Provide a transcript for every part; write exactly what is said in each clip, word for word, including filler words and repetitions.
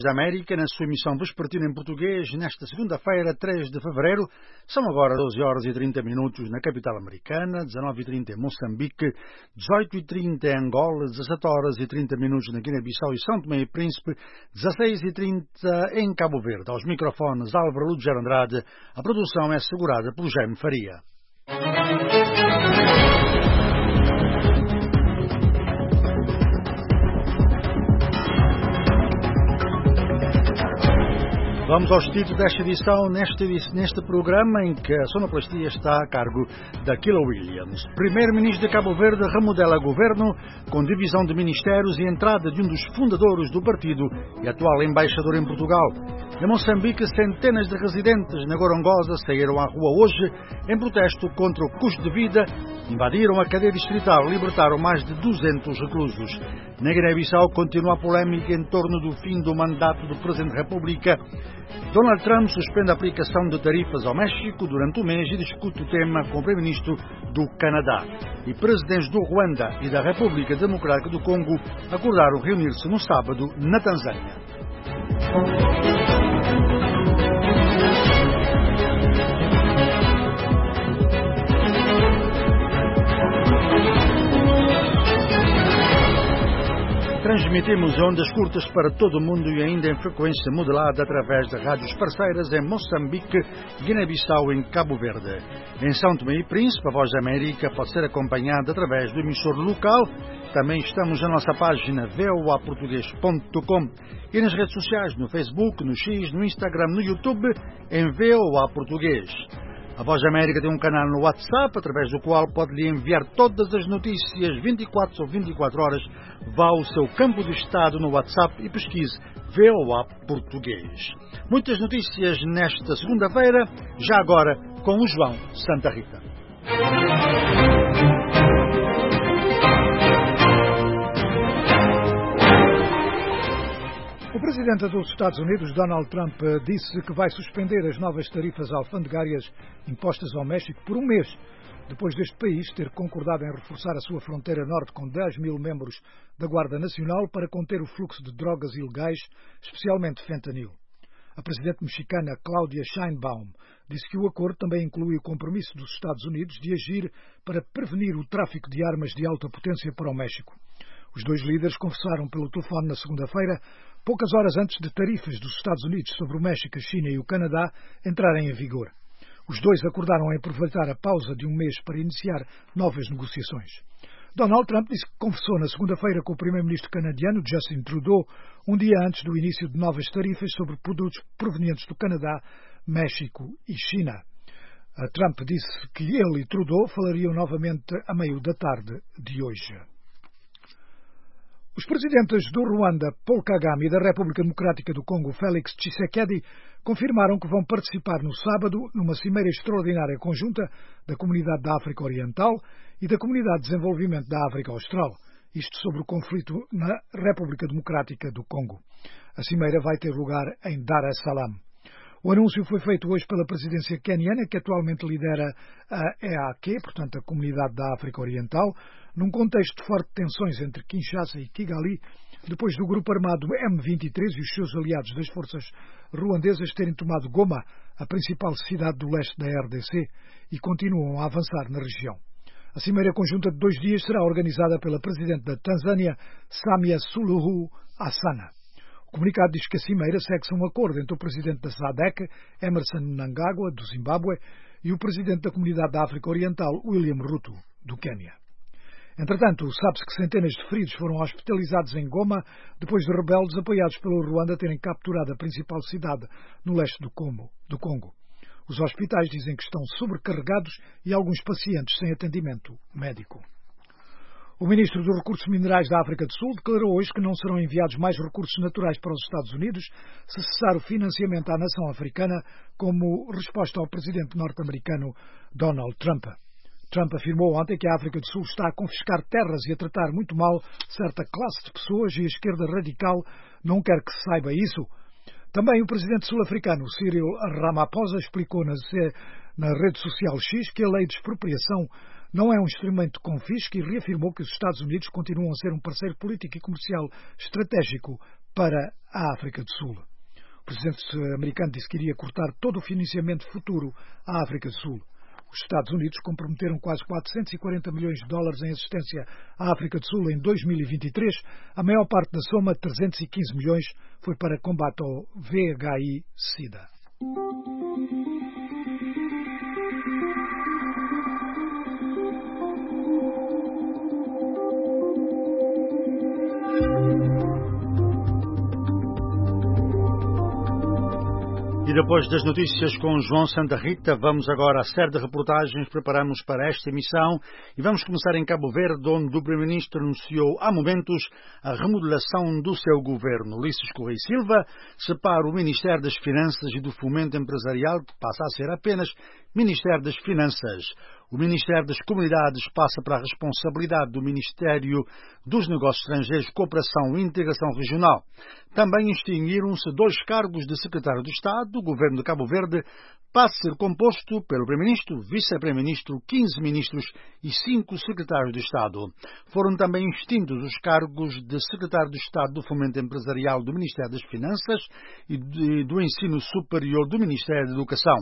da América, na sua emissão vespertina em português, nesta segunda-feira, três de fevereiro. São agora doze horas e trinta minutos na capital americana, dezanove e trinta em Moçambique, dezoito e trinta em Angola, dezassete horas e trinta minutos na Guiné-Bissau e São Tomé e Príncipe, dezasseis e trinta em Cabo Verde. Aos microfones, Álvaro Lúger Andrade. A produção é assegurada pelo Jaime Faria. Vamos aos títulos desta edição, neste, neste programa em que a sonoplastia está a cargo da Killa Williams. Primeiro-ministro de Cabo Verde remodela governo com divisão de ministérios e entrada de um dos fundadores do partido e atual embaixador em Portugal. Em Moçambique, centenas de residentes na Gorongosa saíram à rua hoje em protesto contra o custo de vida, invadiram a cadeia distrital e libertaram mais de duzentos reclusos. Na Guiné-Bissau continua a polémica em torno do fim do mandato do Presidente da República. Donald Trump suspende a aplicação de tarifas ao México durante o mês e discute o tema com o Primeiro-Ministro do Canadá. E presidentes do Ruanda e da República Democrática do Congo acordaram reunir-se no sábado na Tanzânia. Transmitimos ondas curtas para todo o mundo e ainda em frequência modulada através de rádios parceiras em Moçambique, Guiné-Bissau e em Cabo Verde. Em São Tomé e Príncipe, a Voz da América pode ser acompanhada através do emissor local. Também estamos na nossa página v o a português ponto com e nas redes sociais, no Facebook, no X, no Instagram, no YouTube, em V O A Português. A Voz da América tem um canal no WhatsApp, através do qual pode lhe enviar todas as notícias vinte e quatro sobre vinte e quatro horas. Vá ao seu campo de estado no WhatsApp e pesquise V O A Português. Muitas notícias nesta segunda-feira, já agora com o João Santa Rita. O presidente dos Estados Unidos, Donald Trump, disse que vai suspender as novas tarifas alfandegárias impostas ao México por um mês, depois deste país ter concordado em reforçar a sua fronteira norte com dez mil membros da Guarda Nacional para conter o fluxo de drogas ilegais, especialmente fentanil. A presidente mexicana Claudia Sheinbaum disse que o acordo também inclui o compromisso dos Estados Unidos de agir para prevenir o tráfico de armas de alta potência para o México. Os dois líderes conversaram pelo telefone na segunda-feira, poucas horas antes de tarifas dos Estados Unidos sobre o México, a China e o Canadá entrarem em vigor. Os dois acordaram em aproveitar a pausa de um mês para iniciar novas negociações. Donald Trump disse que conversou na segunda-feira com o primeiro-ministro canadiano, Justin Trudeau, um dia antes do início de novas tarifas sobre produtos provenientes do Canadá, México e China. Trump disse que ele e Trudeau falariam novamente a meio da tarde de hoje. Os presidentes do Ruanda, Paul Kagame, e da República Democrática do Congo, Félix Tshisekedi, confirmaram que vão participar no sábado numa cimeira extraordinária conjunta da Comunidade da África Oriental e da Comunidade de Desenvolvimento da África Austral, isto sobre o conflito na República Democrática do Congo. A cimeira vai ter lugar em Dar es Salaam. O anúncio foi feito hoje pela presidência queniana, que atualmente lidera a E A Q, portanto a Comunidade da África Oriental, num contexto de fortes tensões entre Kinshasa e Kigali, depois do grupo armado M vinte e três e os seus aliados das forças ruandesas terem tomado Goma, a principal cidade do leste da R D C, e continuam a avançar na região. A cimeira conjunta de dois dias será organizada pela presidente da Tanzânia, Samia Suluhu Hassan. O comunicado diz que a cimeira segue-se a um acordo entre o presidente da S A D C, Emerson Mnangagwa, do Zimbábue, e o presidente da Comunidade da África Oriental, William Ruto, do Quênia. Entretanto, sabe-se que centenas de feridos foram hospitalizados em Goma depois de rebeldes apoiados pelo Ruanda terem capturado a principal cidade no leste do Congo. Do Congo. Os hospitais dizem que estão sobrecarregados e alguns pacientes sem atendimento médico. O ministro dos Recursos Minerais da África do Sul declarou hoje que não serão enviados mais recursos naturais para os Estados Unidos se cessar o financiamento à nação africana como resposta ao presidente norte-americano Donald Trump. Trump afirmou ontem que a África do Sul está a confiscar terras e a tratar muito mal certa classe de pessoas e a esquerda radical não quer que se saiba isso. Também o presidente sul-africano Cyril Ramaphosa explicou na, na rede social X que a lei de expropriação não é um instrumento de confisco e reafirmou que os Estados Unidos continuam a ser um parceiro político e comercial estratégico para a África do Sul. O presidente americano disse que iria cortar todo o financiamento futuro à África do Sul. Os Estados Unidos comprometeram quase quatrocentos e quarenta milhões de dólares em assistência à África do Sul em dois mil e vinte e três. A maior parte da soma, trezentos e quinze milhões, foi para combate ao V I H sida. E depois das notícias com João Santa Rita, vamos agora à série de reportagens que preparamos para esta emissão e vamos começar em Cabo Verde, onde o Primeiro-Ministro anunciou há momentos a remodelação do seu governo. Ulisses Correia Silva separa o Ministério das Finanças e do Fomento Empresarial, que passa a ser apenas Ministério das Finanças. O Ministério das Comunidades passa para a responsabilidade do Ministério dos Negócios Estrangeiros, Cooperação e Integração Regional. Também extinguiram-se dois cargos de Secretário de Estado. O Governo de Cabo Verde passa a ser composto pelo Primeiro-Ministro, Vice-Primeiro-Ministro, quinze Ministros e cinco Secretários de Estado. Foram também extintos os cargos de Secretário de Estado do Fomento Empresarial do Ministério das Finanças e do Ensino Superior do Ministério da Educação.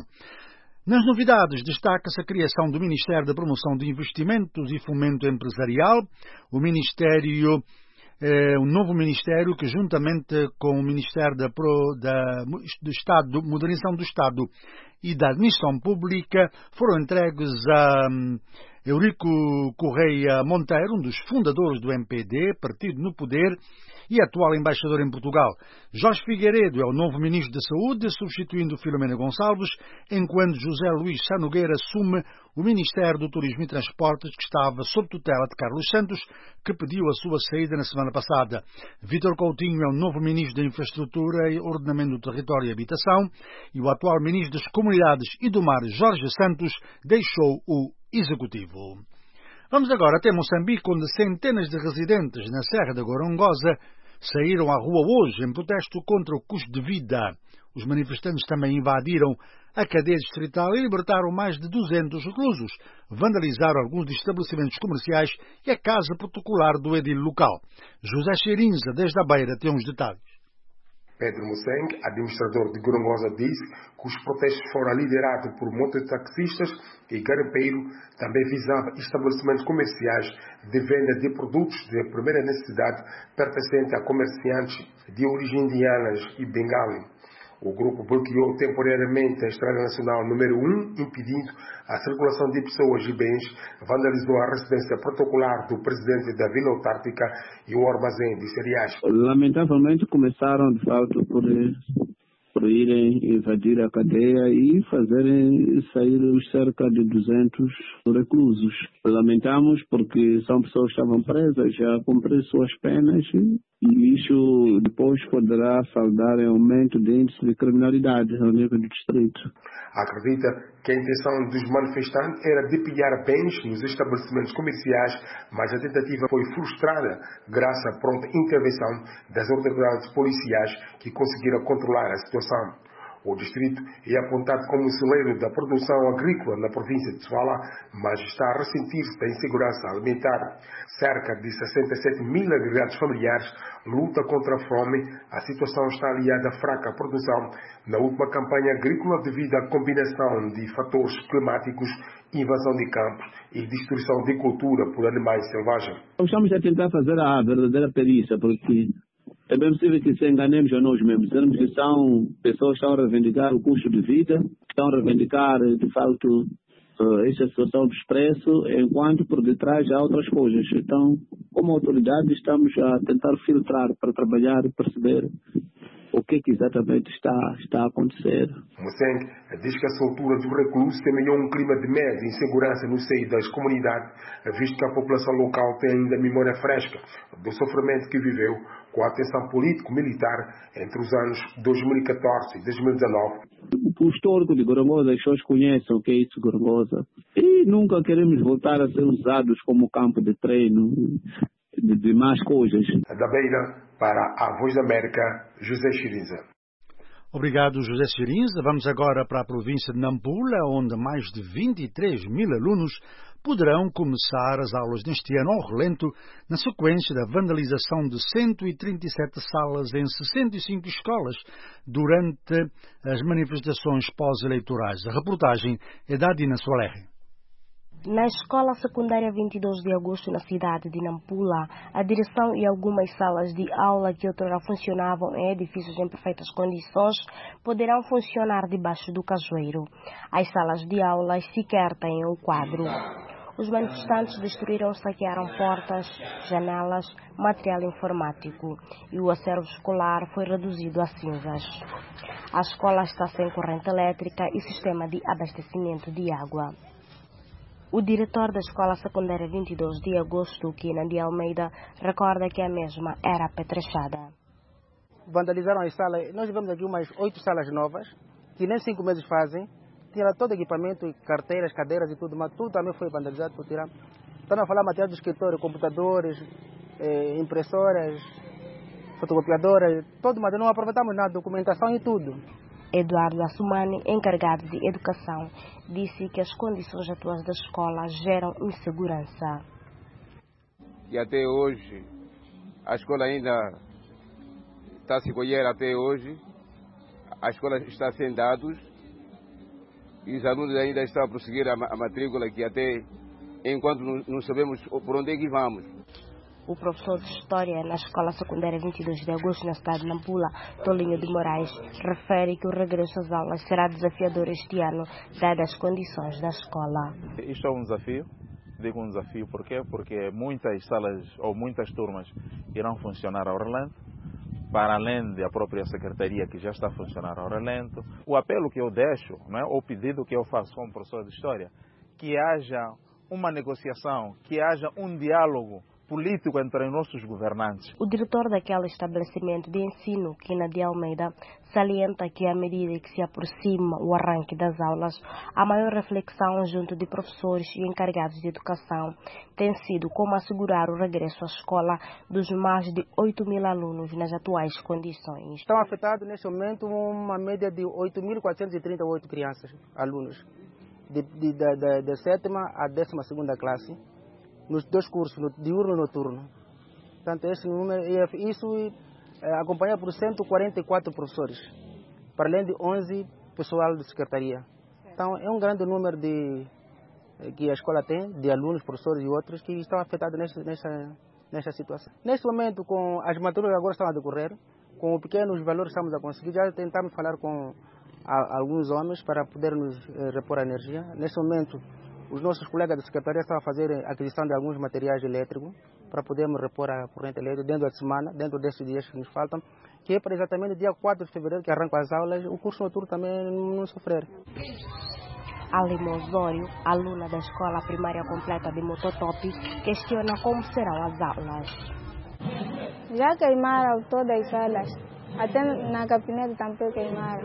Nas novidades, destaca-se a criação do Ministério da Promoção de Investimentos e Fomento Empresarial, o Ministério, eh, o novo Ministério que, juntamente com o Ministério da, Pro, da do Estado, Modernização do Estado e da Administração Pública, foram entregues a um, Eurico Correia Monteiro, um dos fundadores do M P D, partido no poder, e atual embaixador em Portugal. Jorge Figueiredo é o novo Ministro da Saúde, substituindo Filomena Gonçalves, enquanto José Luís Sá Nogueira assume o Ministério do Turismo e Transportes, que estava sob tutela de Carlos Santos, que pediu a sua saída na semana passada. Vítor Coutinho é o novo Ministro da Infraestrutura, Ordenamento do Território e Habitação, e o atual Ministro das Comunidades e do Mar, Jorge Santos, deixou o Executivo. Vamos agora até Moçambique, onde centenas de residentes na Serra da Gorongosa saíram à rua hoje em protesto contra o custo de vida. Os manifestantes também invadiram a cadeia distrital e libertaram mais de duzentos reclusos, vandalizaram alguns dos estabelecimentos comerciais e a casa particular do edil local. José Cheirinza, desde a Beira, tem uns detalhes. Pedro Mosseng, administrador de Gorongosa, disse que os protestos foram liderados por mototaxistas e garimpeiro, também visava estabelecimentos comerciais de venda de produtos de primeira necessidade pertencentes a comerciantes de origem indianas e bengali. O grupo bloqueou temporariamente a estrada nacional número um, impedindo a circulação de pessoas e bens, vandalizou a residência protocolar do presidente da Vila Autártica e o armazém de cereais. Lamentavelmente começaram, de fato, por, por irem invadir a cadeia e fazerem sair os cerca de duzentos reclusos. Lamentamos porque são pessoas que estavam presas já a cumprir suas penas e isso depois poderá saldar em aumento de índice de criminalidade ao nível do distrito. Acredita que a intenção dos manifestantes era de pilhar bens nos estabelecimentos comerciais, mas a tentativa foi frustrada graças à pronta intervenção das autoridades policiais que conseguiram controlar a situação. O distrito é apontado como celeiro da produção agrícola na província de Sofala, mas está a ressentir-se da insegurança alimentar. Cerca de sessenta e sete mil agregados familiares lutam contra a fome. A situação está aliada à fraca produção na última campanha agrícola devido à combinação de fatores climáticos, invasão de campos e destruição de cultura por animais selvagens. Estamos a tentar fazer a verdadeira perícia, porque é bem possível que se enganemos a nós mesmos, dizemos que são pessoas que estão a reivindicar o custo de vida, estão a reivindicar, de facto, esta situação do expresso, enquanto por detrás há outras coisas. Então, como autoridade, estamos a tentar filtrar para trabalhar e perceber o que, que exatamente está, está a acontecer. Mosseng diz que a soltura do recluso semeou um clima de medo e insegurança no seio das comunidades, visto que a população local tem ainda memória fresca do sofrimento que viveu com a atenção político-militar entre os anos dois mil e catorze e dois mil e dezanove. O histórico de Gorongosa, as pessoas conhecem o que é isso, Gorongosa, e nunca queremos voltar a ser usados como campo de treino de, de más coisas. Da Beira, para a Voz da América, José Chiriza. Obrigado, José Serinza. Vamos agora para a província de Nampula, onde mais de vinte e três mil alunos poderão começar as aulas neste ano ao relento, na sequência da vandalização de cento e trinta e sete salas em sessenta e cinco escolas durante as manifestações pós-eleitorais. A reportagem é da Dina Soler. Na escola secundária vinte e dois de agosto, na cidade de Nampula, a direção e algumas salas de aula que outrora funcionavam em edifícios em perfeitas condições poderão funcionar debaixo do cajueiro. As salas de aula sequer têm o quadro. Os manifestantes destruíram, saquearam portas, janelas, material informático e o acervo escolar foi reduzido a cinzas. A escola está sem corrente elétrica e sistema de abastecimento de água. O diretor da Escola Secundária vinte e dois de agosto, Kina de Almeida, recorda que a mesma era apetrechada. Vandalizaram as salas. Nós vemos aqui umas oito salas novas, que nem cinco meses fazem. Tiraram todo o equipamento, carteiras, cadeiras e tudo, mas tudo também foi vandalizado por tirar. Estão a falar material do escritório, computadores, eh, impressoras, fotocopiadoras, todo, mas não aproveitamos nada, documentação e tudo. Eduardo Assumani, encarregado de educação, disse que as condições atuais da escola geram insegurança. E até hoje, a escola ainda está a se colher até hoje, a escola está sem dados e os alunos ainda estão a prosseguir a matrícula, que até enquanto não sabemos por onde é que vamos. O professor de História na Escola Secundária vinte e dois de agosto, na cidade de Nampula, Tolinho de Moraes, refere que o regresso às aulas será desafiador este ano, dadas as condições da escola. Isto é um desafio, digo um desafio porquê? Porque muitas salas ou muitas turmas irão funcionar ao relento, para além da própria secretaria que já está a funcionar ao relento. O apelo que eu deixo, né, o pedido que eu faço como professor de História, que haja uma negociação, que haja um diálogo político entre os nossos governantes. O diretor daquele estabelecimento de ensino, Kina de Almeida, salienta que à medida que se aproxima o arranque das aulas, a maior reflexão junto de professores e encarregados de educação tem sido como assegurar o regresso à escola dos mais de oito mil alunos nas atuais condições. Estão afetados neste momento uma média de oito mil quatrocentos e trinta e oito crianças, alunos, de, de, da, da, da sétima à décima segunda classe, nos dois cursos, no diurno e noturno. Portanto, esse número, isso é acompanhado por cento e quarenta e quatro professores, para além de onze pessoal de secretaria. Então, é um grande número de, que a escola tem, de alunos, professores e outros, que estão afetados nesta, nesta, nesta situação. Neste momento, com as matrículas agora estão a decorrer, com os pequenos valores que estamos a conseguir, já tentamos falar com a, alguns homens para podermos eh, repor a energia. Neste momento, os nossos colegas da secretaria estão a fazer a aquisição de alguns materiais elétricos para podermos repor a corrente elétrica dentro da semana, dentro destes dias que nos faltam, que é para exatamente dia quatro de fevereiro, que arrancam as aulas, o curso noturno também não sofrer. Alima Osório, aluna da Escola Primária Completa de Mototope, questiona como serão as aulas. Já queimaram todas as salas, até na capinete também queimaram.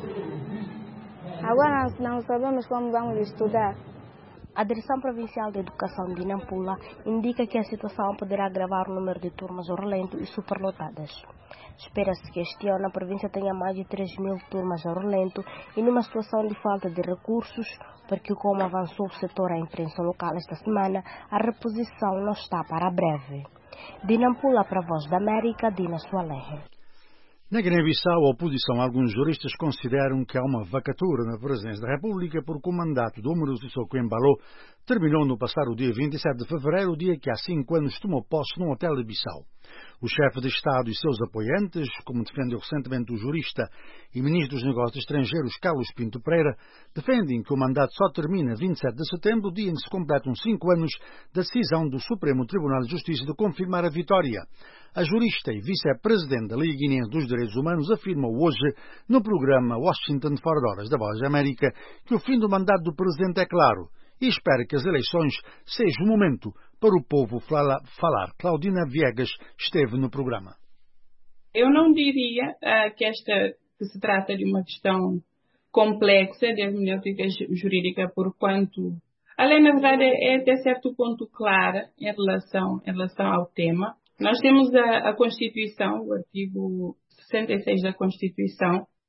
Agora nós não sabemos como vamos estudar. A Direção Provincial de Educação de Nampula indica que a situação poderá agravar o número de turmas ao relento e superlotadas. Espera-se que este ano a província tenha mais de três mil turmas ao relento e numa situação de falta de recursos, porque como avançou o setor à imprensa local esta semana, a reposição não está para breve. De Nampula para a Voz da América, Dina Soaler. Na Guiné-Bissau, a oposição, alguns juristas consideram que há uma vacatura na presidência da República porque o mandato do Umaru Sissoko Embalo terminou no passado dia vinte e sete de fevereiro, o dia que há cinco anos tomou posse num hotel de Bissau. O chefe de Estado e seus apoiantes, como defendeu recentemente o jurista e ministro dos Negócios Estrangeiros Carlos Pinto Pereira, defendem que o mandato só termina vinte e sete de setembro, dia em que se completam cinco anos da decisão do Supremo Tribunal de Justiça de confirmar a vitória. A jurista e vice-presidente da Liga Guinense dos Direitos Humanos afirmou hoje, no programa Washington Fora de Horas da Voz da América, que o fim do mandato do presidente é claro e espera que as eleições sejam o momento para o povo falar. Claudina Viegas esteve no programa. Eu não diria uh, que esta que se trata de uma questão complexa de hermenêutica jurídica, porquanto a lei, na verdade, é até certo ponto clara em relação, em relação ao tema. Nós temos a, a Constituição, o artigo sessenta e seis da Constituição,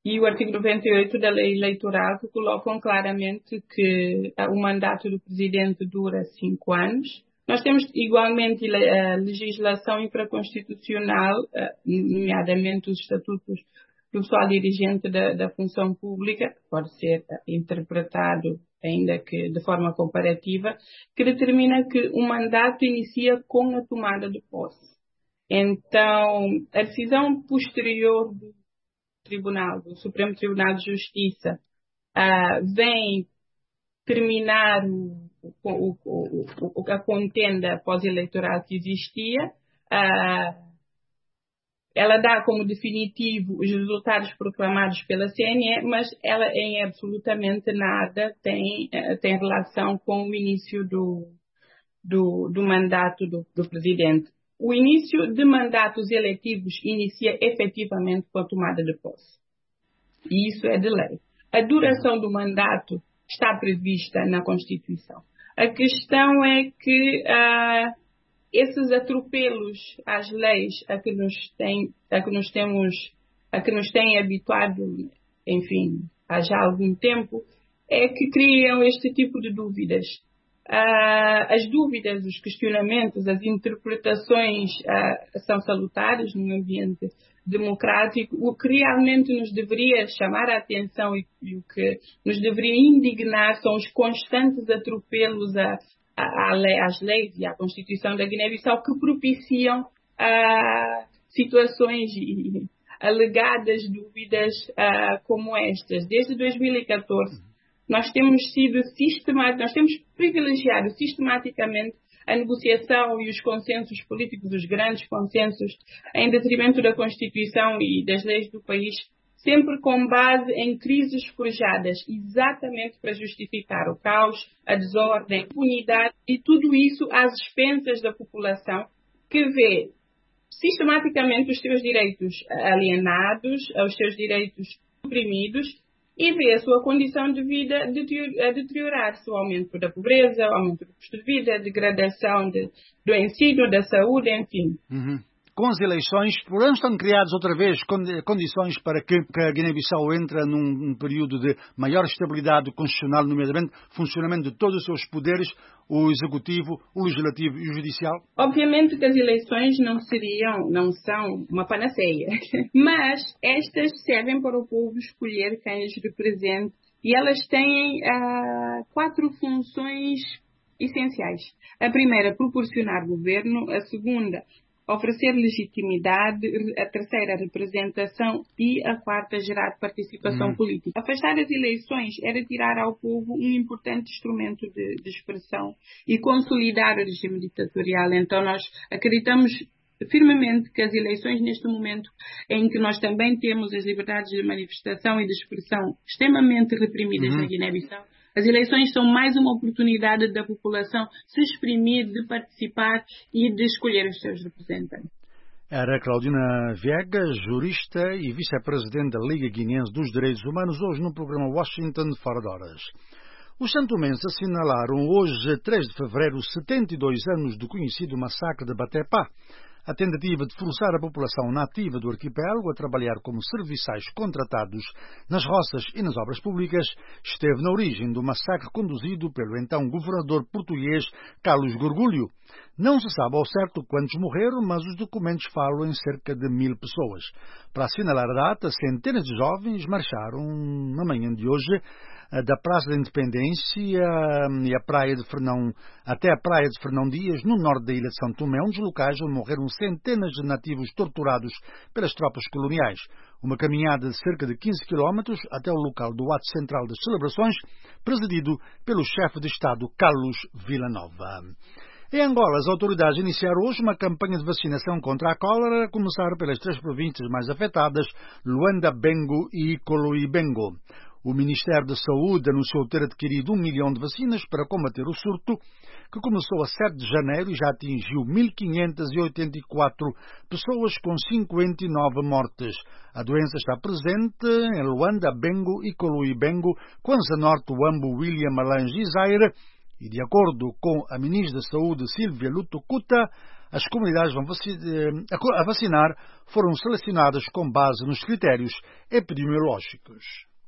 e o artigo noventa e oito da lei eleitoral, que colocam claramente que o mandato do presidente dura cinco anos. Nós temos igualmente a legislação infraconstitucional, nomeadamente os estatutos do pessoal dirigente da, da função pública, pode ser interpretado ainda que de forma comparativa, que determina que o mandato inicia com a tomada de posse. Então, a decisão posterior do Tribunal, do Supremo Tribunal de Justiça, uh, vem terminar o, o, o, o, a contenda pós-eleitoral que existia. Uh, ela dá como definitivo os resultados proclamados pela C N E, mas ela em absolutamente nada tem, uh, tem relação com o início do, do, do mandato do, do presidente. O início de mandatos eletivos inicia efetivamente com a tomada de posse. E isso é de lei. A duração do mandato está prevista na Constituição. A questão é que uh, esses atropelos às leis a que nos tem, a que nos temos, a que nos têm habituado, enfim, há já algum tempo, é que criam este tipo de dúvidas. Uh, as dúvidas, os questionamentos, as interpretações uh, são salutares num ambiente democrático. O que realmente nos deveria chamar a atenção e, e o que nos deveria indignar são os constantes atropelos a, a, a lei, às leis e à Constituição da Guiné-Bissau que propiciam uh, situações e alegadas dúvidas uh, como estas. Desde dois mil e catorze, nós temos sido sistemáticos, nós temos privilegiado sistematicamente a negociação e os consensos políticos, os grandes consensos, em detrimento da Constituição e das leis do país, sempre com base em crises forjadas, exatamente para justificar o caos, a desordem, a impunidade e tudo isso às expensas da população que vê sistematicamente os seus direitos alienados, os seus direitos suprimidos, e vê a sua condição de vida a deteriorar-se, o aumento da pobreza, o aumento do custo de vida, a degradação de, do ensino, da saúde, enfim. Uhum. Com as eleições, problemas estão criados outra vez condições para que, que a Guiné-Bissau entre num, num período de maior estabilidade constitucional, nomeadamente funcionamento de todos os seus poderes, o executivo, o legislativo e o judicial? Obviamente que as eleições não seriam, não são uma panaceia, mas estas servem para o povo escolher quem os represente e elas têm uh, quatro funções essenciais. A primeira, proporcionar governo. A segunda, oferecer legitimidade. A terceira, representação. E a quarta, gerar participação hum. política. Afastar as eleições era tirar ao povo um importante instrumento de, de expressão e consolidar o regime ditatorial. Então nós acreditamos firmemente que as eleições, neste momento em que nós também temos as liberdades de manifestação e de expressão extremamente reprimidas uhum. na Guiné-Bissau, as eleições são mais uma oportunidade da população se exprimir, de participar e de escolher os seus representantes. Era Claudina Viegas, jurista e vice-presidente da Liga Guineense dos Direitos Humanos, hoje no programa Washington Fora de Horas. Os santomenses assinalaram hoje, três de fevereiro, setenta e dois anos do conhecido massacre de Batepá. A tentativa de forçar a população nativa do arquipélago a trabalhar como serviçais contratados nas roças e nas obras públicas esteve na origem do massacre conduzido pelo então governador português Carlos Gorgulho. Não se sabe ao certo quantos morreram, mas os documentos falam em cerca de mil pessoas. Para assinalar a data, centenas de jovens marcharam na manhã de hoje da Praça da Independência e a praia de Fernão, até a praia de Fernão Dias, no norte da ilha de São Tomé, um dos locais onde morreram centenas de nativos torturados pelas tropas coloniais. Uma caminhada de cerca de quinze quilómetros até o local do ato central das celebrações, presidido pelo chefe de Estado Carlos Villanova. Em Angola, as autoridades iniciaram hoje uma campanha de vacinação contra a cólera, a começar pelas três províncias mais afetadas, Luanda, Bengo e Coluíbengo. O Ministério da Saúde anunciou ter adquirido um milhão de vacinas para combater o surto, que começou a sete de janeiro e já atingiu mil quinhentas e oitenta e quatro pessoas, com cinquenta e nove mortes. A doença está presente em Luanda, Bengo e Coluíbengo, Kwanza Norte, Uambo, William, Alange e Zaire. E, de acordo com a Ministra da Saúde, Silvia Lutucuta, as comunidades vão a vacinar foram selecionadas com base nos critérios epidemiológicos.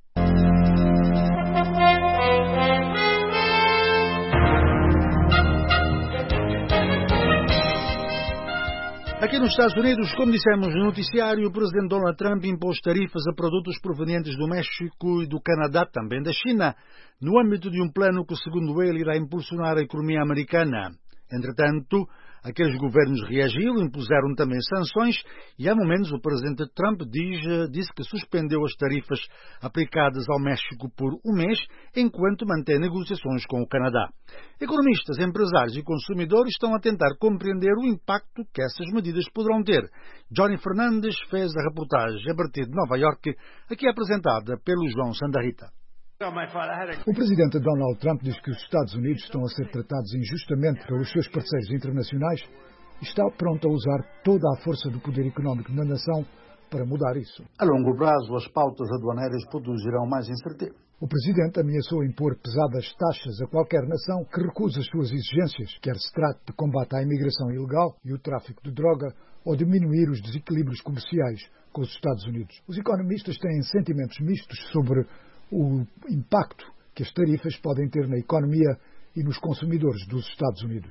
Aqui nos Estados Unidos, como dissemos no noticiário, o presidente Donald Trump impôs tarifas a produtos provenientes do México e do Canadá, também da China, no âmbito de um plano que, segundo ele, irá impulsionar a economia americana. Entretanto, aqueles governos reagiram, impuseram também sanções e, há momentos, o presidente Trump diz, disse que suspendeu as tarifas aplicadas ao México por um mês, enquanto mantém negociações com o Canadá. Economistas, empresários e consumidores estão a tentar compreender o impacto que essas medidas poderão ter. Johnny Fernandes fez a reportagem a partir de Nova Iorque, aqui apresentada pelo João Sandarrita. O presidente Donald Trump diz que os Estados Unidos estão a ser tratados injustamente pelos seus parceiros internacionais e está pronto a usar toda a força do poder económico na nação para mudar isso. A longo prazo, as pautas aduaneiras produzirão mais incerteza. O presidente ameaçou impor pesadas taxas a qualquer nação que recusa as suas exigências, quer se trate de combate à imigração ilegal e o tráfico de droga ou diminuir os desequilíbrios comerciais com os Estados Unidos. Os economistas têm sentimentos mistos sobre o impacto que as tarifas podem ter na economia e nos consumidores dos Estados Unidos.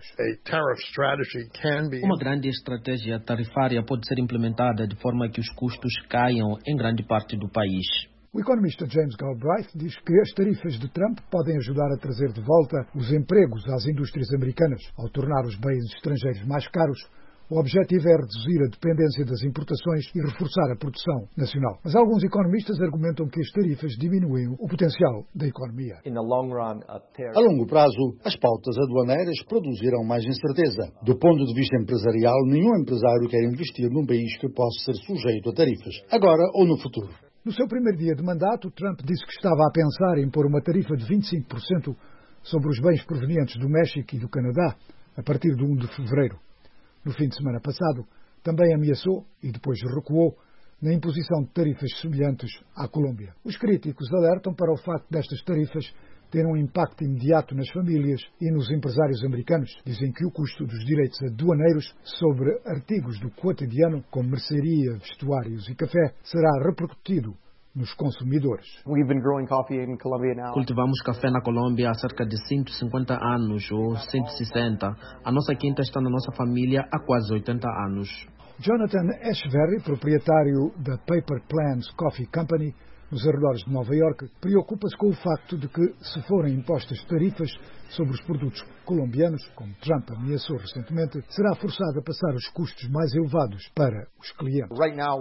Uma grande estratégia tarifária pode ser implementada de forma que os custos caiam em grande parte do país. O economista James Galbraith diz que as tarifas de Trump podem ajudar a trazer de volta os empregos às indústrias americanas. Ao tornar os bens estrangeiros mais caros, o objetivo é reduzir a dependência das importações e reforçar a produção nacional. Mas alguns economistas argumentam que as tarifas diminuem o potencial da economia. A longo prazo, as pautas aduaneiras produzirão mais incerteza. Do ponto de vista empresarial, nenhum empresário quer investir num país que possa ser sujeito a tarifas, agora ou no futuro. No seu primeiro dia de mandato, Trump disse que estava a pensar em pôr uma tarifa de vinte e cinco por cento sobre os bens provenientes do México e do Canadá a partir de primeiro de fevereiro. No fim de semana passado, também ameaçou, e depois recuou, na imposição de tarifas semelhantes à Colômbia. Os críticos alertam para o facto destas tarifas terem um impacto imediato nas famílias e nos empresários americanos. Dizem que o custo dos direitos aduaneiros sobre artigos do cotidiano, como mercearia, vestuários e café, será repercutido nos consumidores. Cultivamos café na Colômbia há cerca de cento e cinquenta anos ou cento e sessenta. A nossa quinta está na nossa família há quase oitenta anos. Jonathan Ashbury, proprietário da Paper Plans Coffee Company, nos arredores de Nova Iorque, preocupa-se com o facto de que, se forem impostas tarifas sobre os produtos colombianos, como Trump ameaçou recentemente, será forçado a passar os custos mais elevados para os clientes.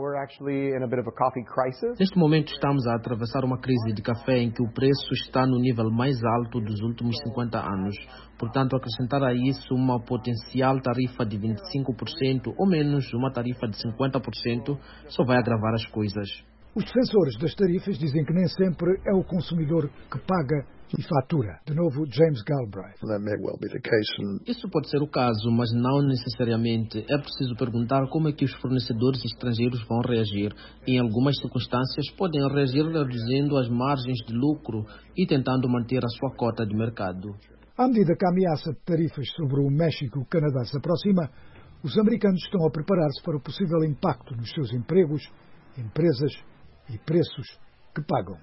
Neste momento estamos a atravessar uma crise de café em que o preço está no nível mais alto dos últimos cinquenta anos. Portanto, acrescentar a isso uma potencial tarifa de vinte e cinco por cento ou menos uma tarifa de cinquenta por cento só vai agravar as coisas. Os defensores das tarifas dizem que nem sempre é o consumidor que paga e fatura. De novo, James Galbraith. Isso pode ser o caso, mas não necessariamente. É preciso perguntar como é que os fornecedores estrangeiros vão reagir. Em algumas circunstâncias, podem reagir reduzindo as margens de lucro e tentando manter a sua cota de mercado. À medida que a ameaça de tarifas sobre o México e o Canadá se aproxima, os americanos estão a preparar-se para o possível impacto nos seus empregos, empresas e preços que pagam.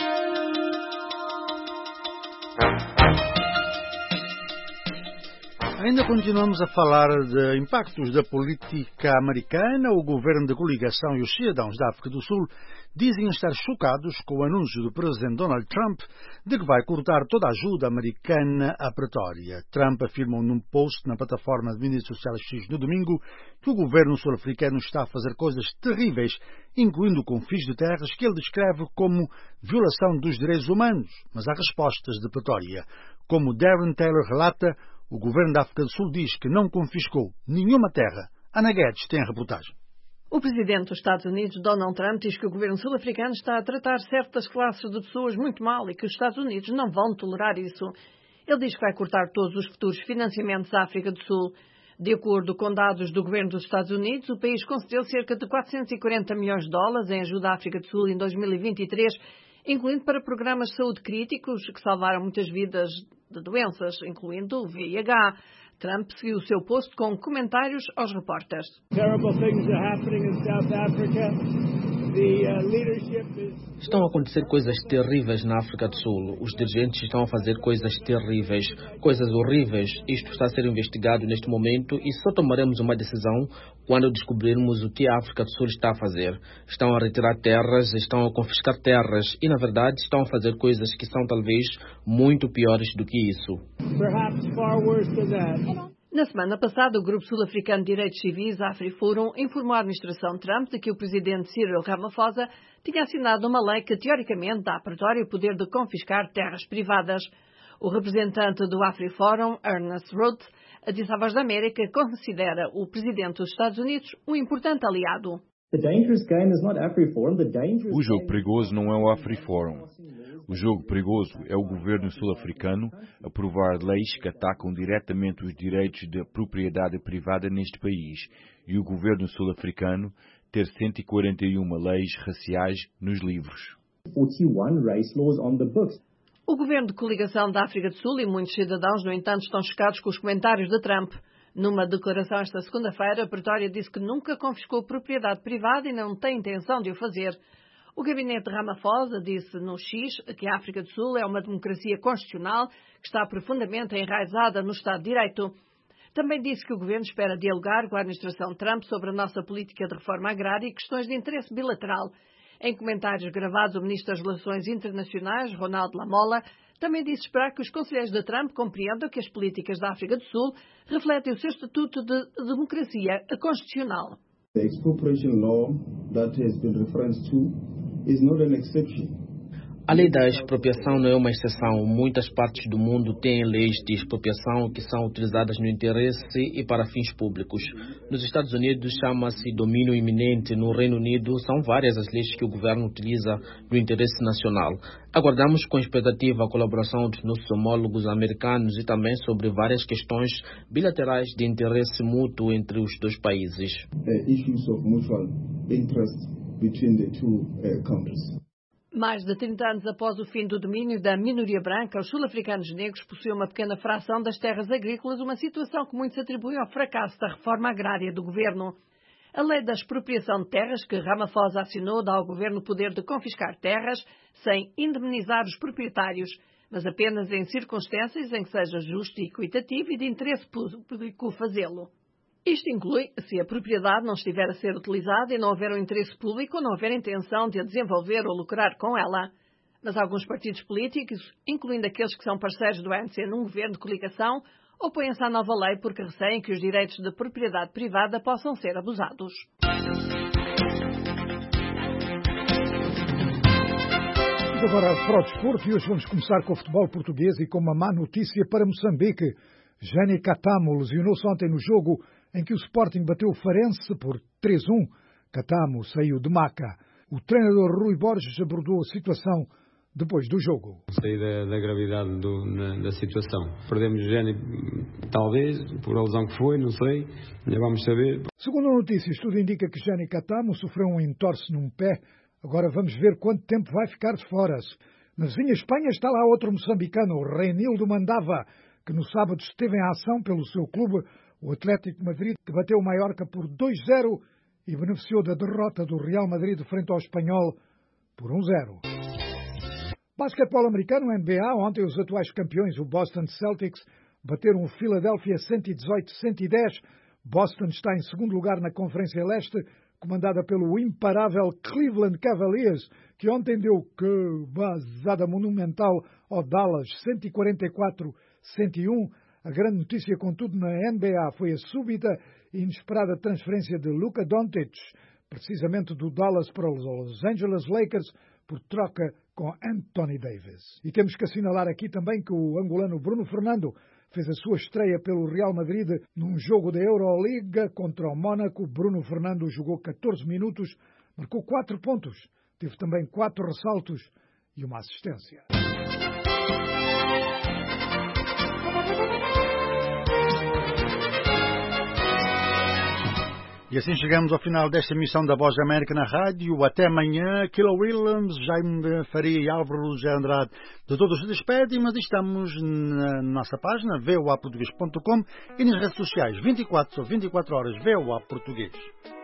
Ainda continuamos a falar de impactos da política americana. O governo de coligação e os cidadãos da África do Sul dizem estar chocados com o anúncio do presidente Donald Trump de que vai cortar toda a ajuda americana à Pretória. Trump afirmou num post na plataforma de mídia social X no domingo que o governo sul-africano está a fazer coisas terríveis, incluindo confis de terras que ele descreve como violação dos direitos humanos. Mas há respostas de Pretória. Como Darren Taylor relata, o governo da África do Sul diz que não confiscou nenhuma terra. Ana Guedes tem a reportagem. O presidente dos Estados Unidos, Donald Trump, diz que o governo sul-africano está a tratar certas classes de pessoas muito mal e que os Estados Unidos não vão tolerar isso. Ele diz que vai cortar todos os futuros financiamentos à África do Sul. De acordo com dados do governo dos Estados Unidos, o país concedeu cerca de quatrocentos e quarenta milhões de dólares em ajuda à África do Sul em dois mil e vinte e três, incluindo para programas de saúde críticos que salvaram muitas vidas de doenças, incluindo o V I H. Trump seguiu o seu post com comentários aos repórteres. Estão a acontecer coisas terríveis na África do Sul. Os dirigentes estão a fazer coisas terríveis, coisas horríveis. Isto está a ser investigado neste momento e só tomaremos uma decisão quando descobrirmos o que a África do Sul está a fazer. Estão a retirar terras, estão a confiscar terras e, na verdade, estão a fazer coisas que são talvez muito piores do que isso. Na semana passada, o Grupo Sul-Africano de Direitos Civis, AfriForum, informou a administração Trump de que o presidente Cyril Ramaphosa tinha assinado uma lei que, teoricamente, dá à pretório o poder de confiscar terras privadas. O representante do AfriForum, Ernest Roth, disse à Voz da América que considera o presidente dos Estados Unidos um importante aliado. O jogo perigoso não é o AfriForum. O jogo perigoso é o governo sul-africano aprovar leis que atacam diretamente os direitos de propriedade privada neste país e o governo sul-africano ter cento e quarenta e uma leis raciais nos livros. O governo de coligação da África do Sul e muitos cidadãos, no entanto, estão chocados com os comentários de Trump. Numa declaração esta segunda-feira, a Pretória disse que nunca confiscou propriedade privada e não tem intenção de o fazer. O gabinete de Ramaphosa disse no X que a África do Sul é uma democracia constitucional que está profundamente enraizada no Estado de Direito. Também disse que o governo espera dialogar com a administração Trump sobre a nossa política de reforma agrária e questões de interesse bilateral. Em comentários gravados, o ministro das Relações Internacionais, Ronald Lamola, também disse esperar que os conselheiros de Trump compreendam que as políticas da África do Sul refletem o seu estatuto de democracia constitucional. The expropriation law that has been referenced to is not an exception. A lei da expropriação não é uma exceção. Muitas partes do mundo têm leis de expropriação que são utilizadas no interesse e para fins públicos. Nos Estados Unidos chama-se domínio iminente. No Reino Unido são várias as leis que o governo utiliza no interesse nacional. Aguardamos com expectativa a colaboração dos nossos homólogos americanos e também sobre várias questões bilaterais de interesse mútuo entre os dois países. Uh, issues of mutual interest between the two uh, countries. Mais de trinta anos após o fim do domínio da minoria branca, os sul-africanos negros possuem uma pequena fração das terras agrícolas, uma situação que muitos atribuem ao fracasso da reforma agrária do governo. A lei da expropriação de terras, que Ramaphosa assinou, dá ao governo o poder de confiscar terras sem indemnizar os proprietários, mas apenas em circunstâncias em que seja justo e equitativo e de interesse público fazê-lo. Isto inclui se a propriedade não estiver a ser utilizada e não houver um interesse público ou não houver intenção de a desenvolver ou lucrar com ela. Mas alguns partidos políticos, incluindo aqueles que são parceiros do A N C num governo de coligação, opõem-se à nova lei porque receiam que os direitos de propriedade privada possam ser abusados. Agora para o desporto, e hoje vamos começar com o futebol português e com uma má notícia para Moçambique. Jani Catamo lesionou-se ontem no jogo em que o Sporting bateu o Farense por três a um. Catamo saiu de maca. O treinador Rui Borges abordou a situação depois do jogo. Sei da, da gravidade do, na, da situação. Perdemos o Jani, talvez, por a lesão que foi, não sei, já vamos saber. Segundo notícias, tudo indica que Jani Catamo sofreu um entorse num pé. Agora vamos ver quanto tempo vai ficar de fora. Na vizinha Espanha está lá outro moçambicano, o Reinildo Mandava, que no sábado esteve em ação pelo seu clube, o Atlético de Madrid, que bateu o Mallorca por dois a zero e beneficiou da derrota do Real Madrid frente ao Espanhol por um a zero. Basquetebol americano, N B A, ontem os atuais campeões, o Boston Celtics, bateram o Philadelphia cento e dezoito a cento e dez. Boston está em segundo lugar na Conferência Leste, comandada pelo imparável Cleveland Cavaliers, que ontem deu que basada monumental ao Dallas, cento e quarenta e quatro a cento e um. A grande notícia, contudo, na N B A foi a súbita e inesperada transferência de Luka Doncic, precisamente do Dallas para os Los Angeles Lakers, por troca com Anthony Davis. E temos que assinalar aqui também que o angolano Bruno Fernando fez a sua estreia pelo Real Madrid num jogo da Euroliga contra o Mónaco. Bruno Fernando jogou catorze minutos, marcou quatro pontos, teve também quatro ressaltos e uma assistência. E assim chegamos ao final desta emissão da Voz da América na rádio. Até amanhã. Kilo Williams, Jaime Faria e Álvaro José Andrade de todos se despedem, mas estamos na nossa página v o a português ponto com e nas redes sociais vinte e quatro, vinte e quatro horas V O A Português.